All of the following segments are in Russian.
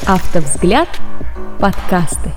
Автовзгляд. Подкасты.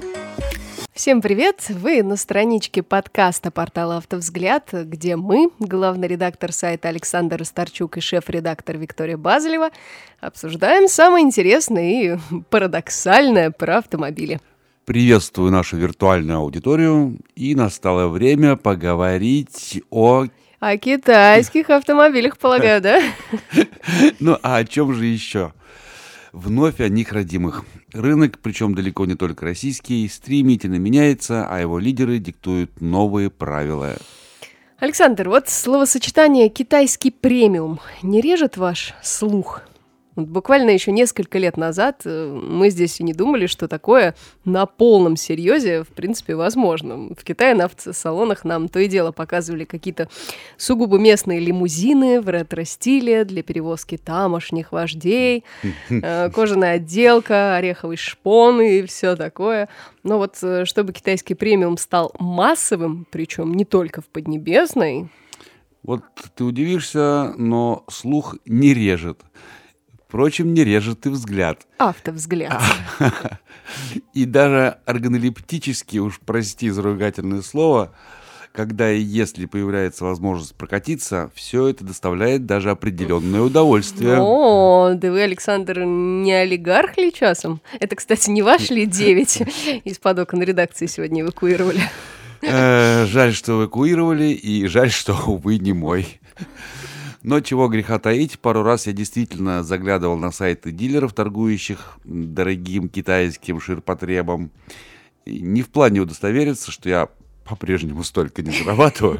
Всем привет! Вы на страничке подкаста портала «Автовзгляд», где мы, главный редактор сайта Александр Старчук и шеф-редактор Виктория Базелева, обсуждаем самое интересное и парадоксальное про автомобили. Приветствую нашу виртуальную аудиторию, и настало время поговорить о китайских автомобилях, полагаю, да? Ну, а о чем же еще? Вновь о них родимых. Рынок, причем далеко не только российский, стремительно меняется, а его лидеры диктуют новые правила. Александр, вот словосочетание «китайский премиум» не режет ваш слух? Вот буквально еще несколько лет назад мы здесь и не думали, что такое на полном серьезе, в принципе, возможно. В Китае на автосалонах нам то и дело показывали какие-то сугубо местные лимузины в ретро-стиле для перевозки тамошних вождей, кожаная отделка, ореховый шпон и все такое. Но вот чтобы китайский премиум стал массовым, причем не только в Поднебесной... Вот ты удивишься, но слух не режет. Впрочем, не режет и взгляд. Автовзгляд. И даже органолептически, уж прости за ругательное слово, когда и если появляется возможность прокатиться, все это доставляет даже определенное удовольствие. О, да вы, Александр, не олигарх ли часом? Это, кстати, не ваш ли 9 из-под окон редакции сегодня эвакуировали? Жаль, что эвакуировали, и жаль, что, увы, не мой. Но чего греха таить, пару раз я действительно заглядывал на сайты дилеров, торгующих дорогим китайским ширпотребом. И не в плане удостовериться, что я по-прежнему столько не зарабатываю,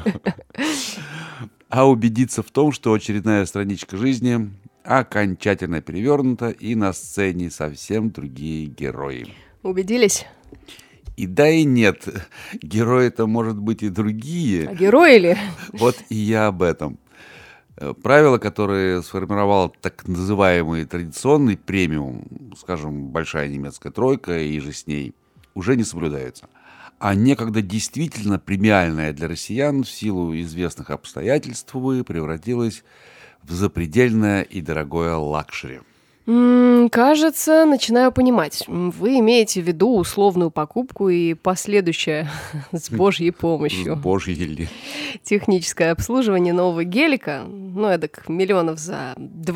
а убедиться в том, что очередная страничка жизни окончательно перевернута, и на сцене совсем другие герои. Убедились? И да, и нет. Герои-то, может быть, и другие. А герои ли? Вот и я об этом. Правила, которые сформировал так называемый традиционный премиум, скажем, большая немецкая тройка и же с ней, уже не соблюдаются. А некогда действительно премиальная для россиян в силу известных обстоятельств, увы, превратилась в запредельное и дорогое лакшери. Кажется, начинаю понимать. Вы имеете в виду условную покупку и последующее с Божьей помощью. С Божьей ли? Техническое обслуживание нового гелика, эдак миллионов за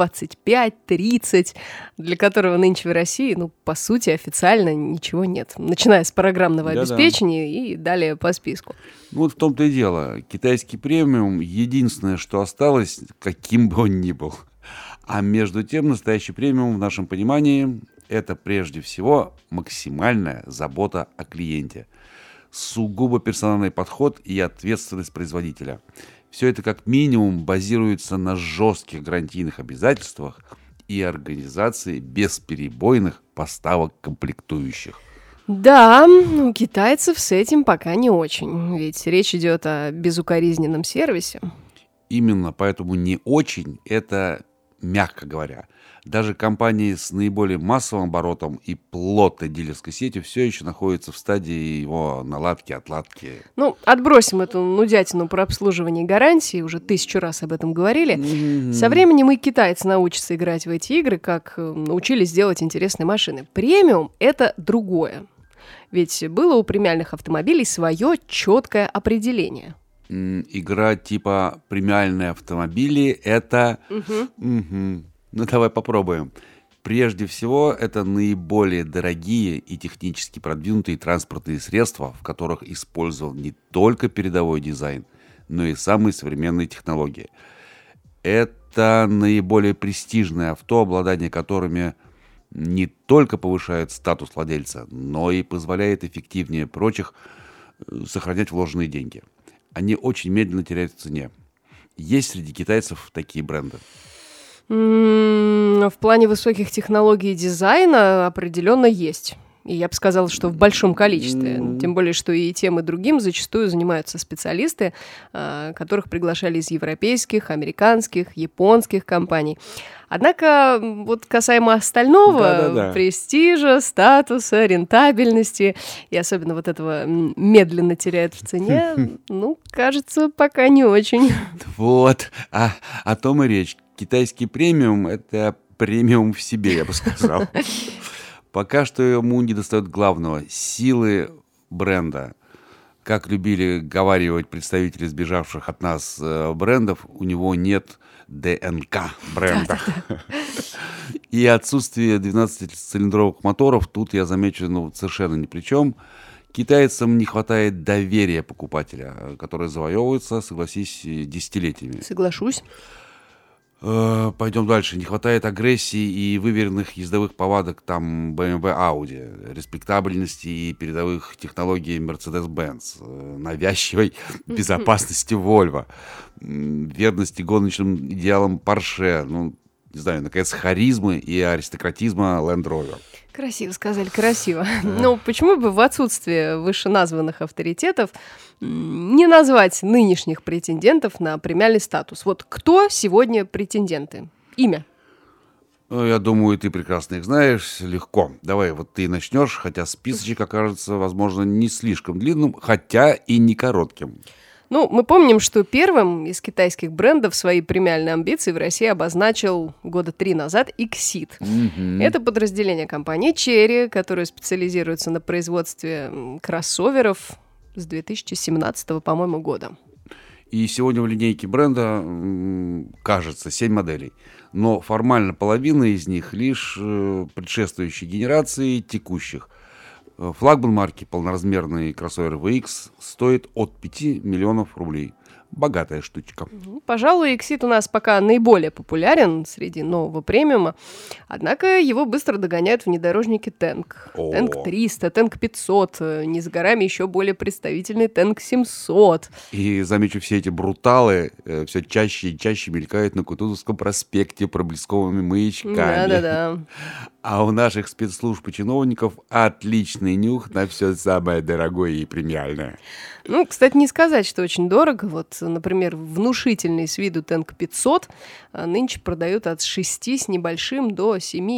25-30, для которого нынче в России, по сути, официально ничего нет. Начиная с программного обеспечения и далее по списку. Вот в том-то и дело. Китайский премиум — единственное, что осталось, каким бы он ни был. А между тем, настоящий премиум в нашем понимании – это прежде всего максимальная забота о клиенте, сугубо персональный подход и ответственность производителя. Все это как минимум базируется на жестких гарантийных обязательствах и организации бесперебойных поставок комплектующих. Да, у китайцев с этим пока не очень, ведь речь идет о безукоризненном сервисе. Именно поэтому не очень – это... Мягко говоря, даже компании с наиболее массовым оборотом и плотной дилерской сетью все еще находятся в стадии его наладки, отладки. Отбросим эту нудятину про обслуживание гарантии, уже 1000 раз об этом говорили. Со временем и китайцы научатся играть в эти игры, как научились делать интересные машины. Премиум — это другое. Ведь было у премиальных автомобилей свое четкое определение. Игра типа премиальные автомобили — это... давай попробуем. Прежде всего, это наиболее дорогие и технически продвинутые транспортные средства, в которых использован не только передовой дизайн, но и самые современные технологии. Это наиболее престижные авто, обладание которыми не только повышает статус владельца, но и позволяет эффективнее прочих сохранять вложенные деньги. Они очень медленно теряют в цене. Есть среди китайцев такие бренды? В плане высоких технологий дизайна определенно есть. И я бы сказала, что в большом количестве. Тем более, что и тем, и другим зачастую занимаются специалисты, которых приглашали из европейских, американских, японских компаний. Однако, вот касаемо остального, престижа, статуса, рентабельности, и особенно вот этого медленно теряет в цене, кажется, пока не очень. Вот, о том и речь. Китайский премиум — это премиум в себе, я бы сказал. Пока что ему недостает главного – силы бренда. Как любили говаривать представители сбежавших от нас брендов, у него нет ДНК бренда. И отсутствие 12-цилиндровых моторов тут, я замечу, совершенно ни при чем. Китайцам не хватает доверия покупателя, которое завоевывается, согласись, десятилетиями. Соглашусь. Пойдем дальше. Не хватает агрессии и выверенных ездовых повадок там BMW, Audi, респектабельности и передовых технологий Mercedes-Benz, навязчивой безопасности Volvo, верности гоночным идеалам Porsche, не знаю, наконец, харизмы и аристократизма Land Rover. Красиво сказали, красиво. Но почему бы в отсутствие вышеназванных авторитетов не назвать нынешних претендентов на премиальный статус? Вот кто сегодня претенденты? Имя? Я думаю, ты прекрасно их знаешь. Легко. Давай, вот ты начнешь, хотя списочек окажется, возможно, не слишком длинным, хотя и не коротким. Мы помним, что первым из китайских брендов свои премиальные амбиции в России обозначил года 3 назад Exit. Это подразделение компании Chery, которое специализируется на производстве кроссоверов с 2017, по-моему, года. И сегодня в линейке бренда, кажется, 7 моделей. Но формально половина из них лишь предшествующей генерации текущих. Флагман марки, полноразмерный кроссовер VX, стоит от 5 миллионов рублей. Богатая штучка. Пожалуй, Exit у нас пока наиболее популярен среди нового премиума. Однако его быстро догоняют внедорожники Танк. Танк 300, Танк 500. Не за горами еще более представительный Танк 700. И, замечу, все эти бруталы все чаще и чаще мелькают на Кутузовском проспекте проблесковыми маячками. Да-да-да. А у наших спецслужб и чиновников отличный нюх на все самое дорогое и премиальное. Кстати, не сказать, что очень дорого. Вот, например, внушительный с виду Танк 500 нынче продают от 6 с небольшим до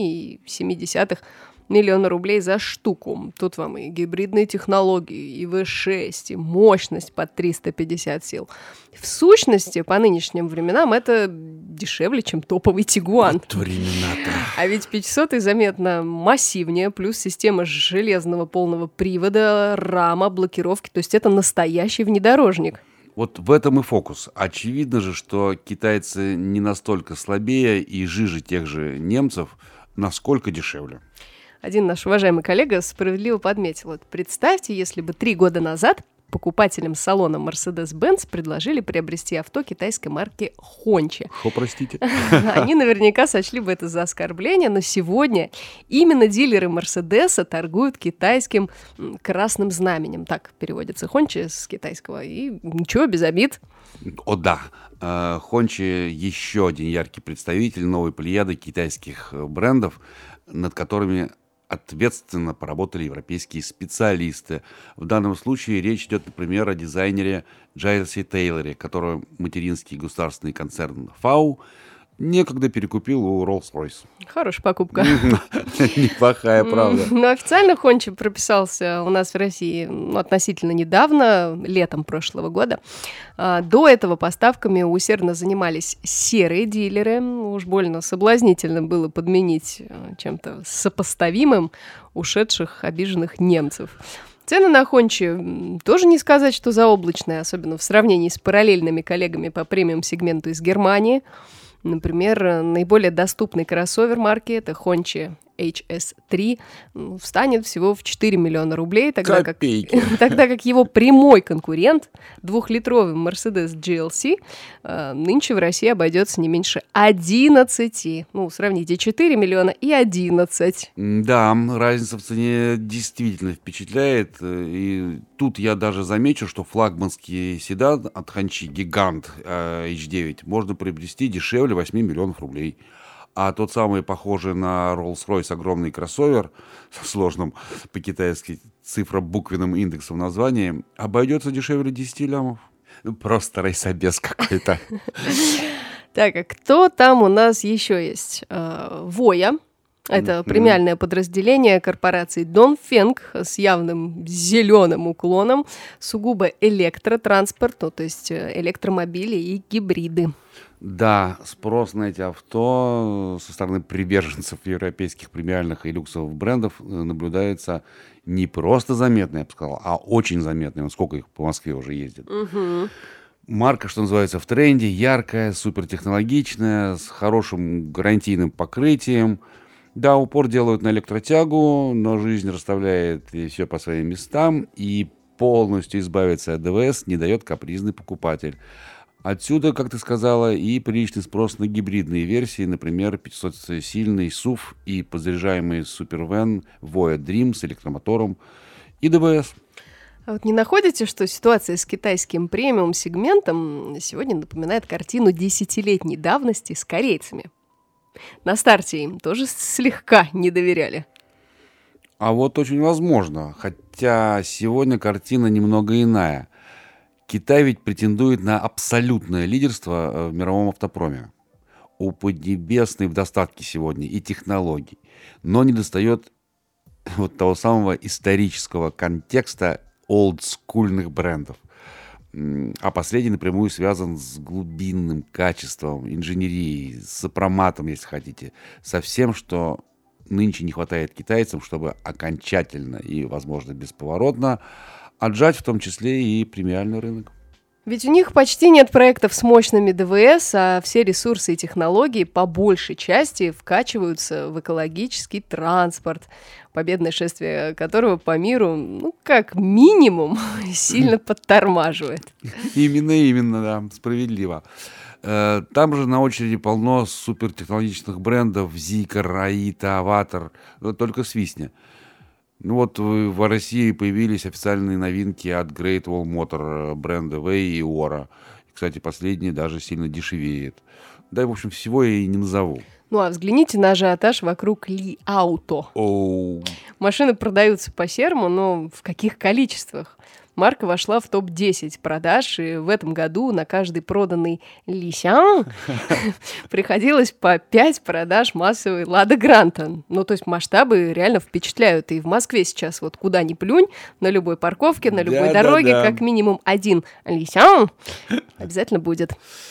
7,7 миллиона рублей за штуку. Тут вам и гибридные технологии, и V6, и мощность под 350 сил. В сущности, по нынешним временам это дешевле, чем топовый Тигуан. Вот времена-то. А ведь 500 заметно массивнее, плюс система железного полного привода, рама, блокировки. То есть это настоящий внедорожник. Вот в этом и фокус. Очевидно же, что китайцы не настолько слабее и жиже тех же немцев, насколько дешевле. Один наш уважаемый коллега справедливо подметил. Вот представьте, если бы 3 года назад покупателям салона Mercedes-Benz предложили приобрести авто китайской марки Hongqi. Простите. Они наверняка сочли бы это за оскорбление, но сегодня именно дилеры Mercedes торгуют китайским красным знаменем. Так переводится Hongqi с китайского. И ничего, без обид. О да, Hongqi еще один яркий представитель новой плеяды китайских брендов, над которыми ответственно поработали европейские специалисты. В данном случае речь идет, например, о дизайнере Джайлсе Тейлоре, которого материнский государственный концерн FAW некогда перекупил у Rolls-Royce. Хорошая покупка. Неплохая, правда. Но официально Hongqi прописался у нас в России относительно недавно, летом прошлого года. До этого поставками усердно занимались серые дилеры. Уж больно соблазнительно было подменить чем-то сопоставимым ушедших, обиженных немцев. Цены на Hongqi тоже не сказать, что заоблачные, особенно в сравнении с параллельными коллегами по премиум-сегменту из Германии. Например, наиболее доступный кроссовер марки – это Hongqi HS3, встанет всего в 4 миллиона рублей, тогда как его прямой конкурент, 2-литровый Mercedes GLC, нынче в России обойдется не меньше 11. Сравните 4 миллиона и 11. Да, разница в цене действительно впечатляет. И тут я даже замечу, что флагманский седан от Hongqi Гигант H9 можно приобрести дешевле 8 миллионов рублей. А тот самый, похожий на Rolls-Royce огромный кроссовер со сложным по-китайски цифробуквенным индексом названия, обойдется дешевле 10 лямов. Просто райсобес какой-то. Так, а кто там у нас еще есть? Voya. Это премиальное подразделение корпорации Dongfeng с явным зеленым уклоном, сугубо электротранспорт, то есть электромобили и гибриды. Да, спрос на эти авто со стороны приверженцев европейских премиальных и люксовых брендов наблюдается не просто заметно, я бы сказал, а очень заметно. Сколько их по Москве уже ездит. Марка, что называется, в тренде, яркая, супертехнологичная, с хорошим гарантийным покрытием. Да, упор делают на электротягу, но жизнь расставляет все по своим местам, и полностью избавиться от ДВС не дает капризный покупатель. Отсюда, как ты сказала, и приличный спрос на гибридные версии, например, 500-сильный SUV и подзаряжаемый супервэн Voya Dream с электромотором и ДВС. А вот не находите, что ситуация с китайским премиум-сегментом сегодня напоминает картину десятилетней давности с корейцами? На старте им тоже слегка не доверяли. А вот очень возможно, хотя сегодня картина немного иная. Китай ведь претендует на абсолютное лидерство в мировом автопроме. У Поднебесной в достатке сегодня и технологий, но недостает вот того самого исторического контекста олдскульных брендов. А последний напрямую связан с глубинным качеством, инженерией, с сопроматом, если хотите, со всем, что нынче не хватает китайцам, чтобы окончательно и, возможно, бесповоротно отжать в том числе и премиальный рынок. Ведь у них почти нет проектов с мощными ДВС, а все ресурсы и технологии по большей части вкачиваются в экологический транспорт, победное шествие которого по миру, как минимум, сильно подтормаживает. Именно, да, справедливо. Там же на очереди полно супертехнологичных брендов: Zeekr, Aita, Avatar, только свистни. Вот в России появились официальные новинки от Great Wall Motor, бренда Way и Ora. Кстати, последний даже сильно дешевеет. Да и, в общем, всего я и не назову. Ну, а взгляните на ажиотаж вокруг Li Auto. Машины продаются по-серому, но в каких количествах? Марка вошла в топ-10 продаж, и в этом году на каждый проданный Li Xiang приходилось по 5 продаж массовой Лада Гранта. То есть масштабы реально впечатляют. И в Москве сейчас вот куда ни плюнь, на любой парковке, на любой дороге, как минимум один Li Xiang обязательно будет.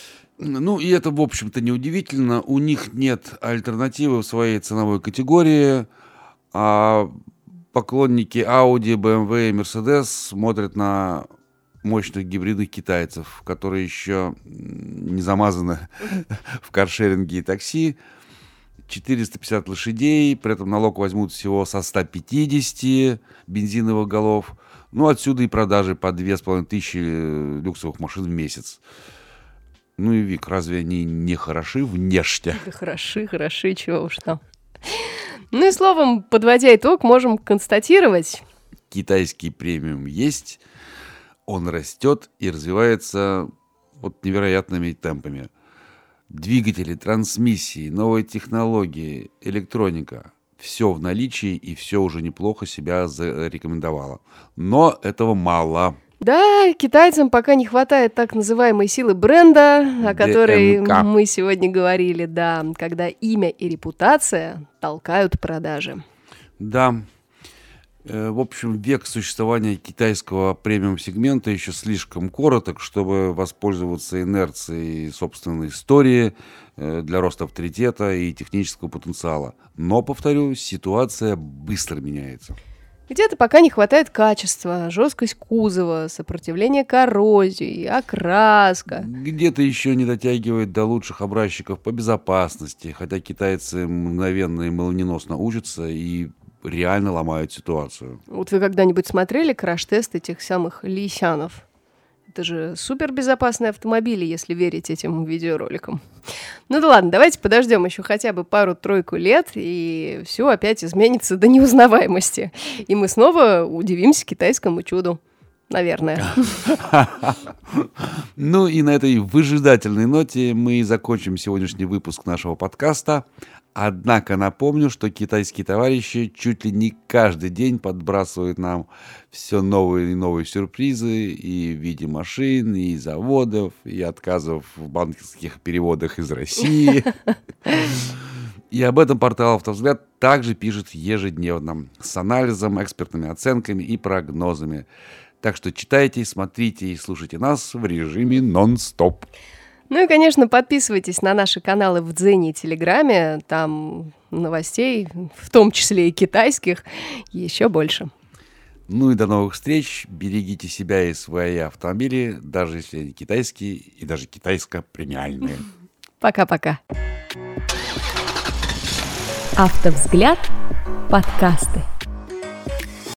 И это, в общем-то, неудивительно. У них нет альтернативы в своей ценовой категории, а поклонники Audi, BMW и Mercedes смотрят на мощных гибридных китайцев, которые еще не замазаны в каршеринге и такси. 450 лошадей, при этом налог возьмут всего со 150 бензиновых голов. Отсюда и продажи по 2500 люксовых машин в месяц. И, Вик, разве они не хороши внешне? Да хороши, чего уж там. И словом, подводя итог, можем констатировать: китайский премиум есть, он растет и развивается невероятными темпами. Двигатели, трансмиссии, новые технологии, электроника – все в наличии, и все уже неплохо себя зарекомендовало. Но этого мало. Да, китайцам пока не хватает так называемой силы бренда, о которой мы сегодня говорили, да, когда имя и репутация толкают продажи. Да. В общем, век существования китайского премиум-сегмента еще слишком короток, чтобы воспользоваться инерцией собственной истории для роста авторитета и технического потенциала. Но, повторю, ситуация быстро меняется. Где-то пока не хватает качества, жесткость кузова, сопротивление коррозии, окраска. Где-то еще не дотягивает до лучших образчиков по безопасности, хотя китайцы мгновенно и молниеносно учатся и реально ломают ситуацию. Вот вы когда-нибудь смотрели краш-тест этих самых Ли Сянов? Это же супербезопасные автомобили, если верить этим видеороликам. Да ладно, давайте подождем еще хотя бы пару-тройку лет, и все опять изменится до неузнаваемости. И мы снова удивимся китайскому чуду. Наверное. И на этой выжидательной ноте мы закончим сегодняшний выпуск нашего подкаста. Однако напомню, что китайские товарищи чуть ли не каждый день подбрасывают нам все новые и новые сюрпризы и в виде машин, и заводов, и отказов в банковских переводах из России. И об этом портал «Автовзгляд» также пишет ежедневно, с анализом, экспертными оценками и прогнозами. Так что читайте, смотрите и слушайте нас в режиме нон-стоп. Ну и, конечно, подписывайтесь на наши каналы в Дзене и Телеграме. Там новостей, в том числе и китайских, еще больше. Ну и до новых встреч. Берегите себя и свои автомобили, даже если они китайские и даже китайско-премиальные. Пока-пока. Автовзгляд. Подкасты.